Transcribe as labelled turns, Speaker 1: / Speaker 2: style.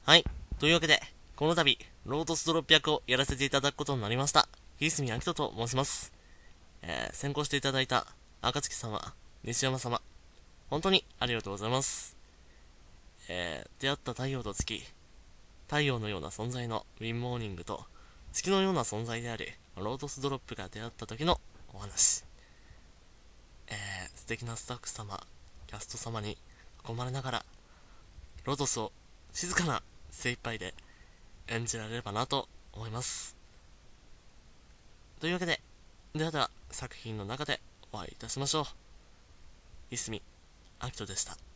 Speaker 1: はい。というわけで、この度、ロードスドロップ役をやらせていただくことになりました。日住明人と申します。先行していただいた、赤月様、西山様、本当にありがとうございます。出会った太陽と月、太陽のような存在のウィンモーニングと、月のような存在であるロードスドロップが出会った時のお話。素敵なスタッフ様、キャスト様に囲まれながら、ロードスを静かな精一杯で演じられればなと思います。というわけで、ではでは作品の中でお会いいたしましょう。いすみあきとでした。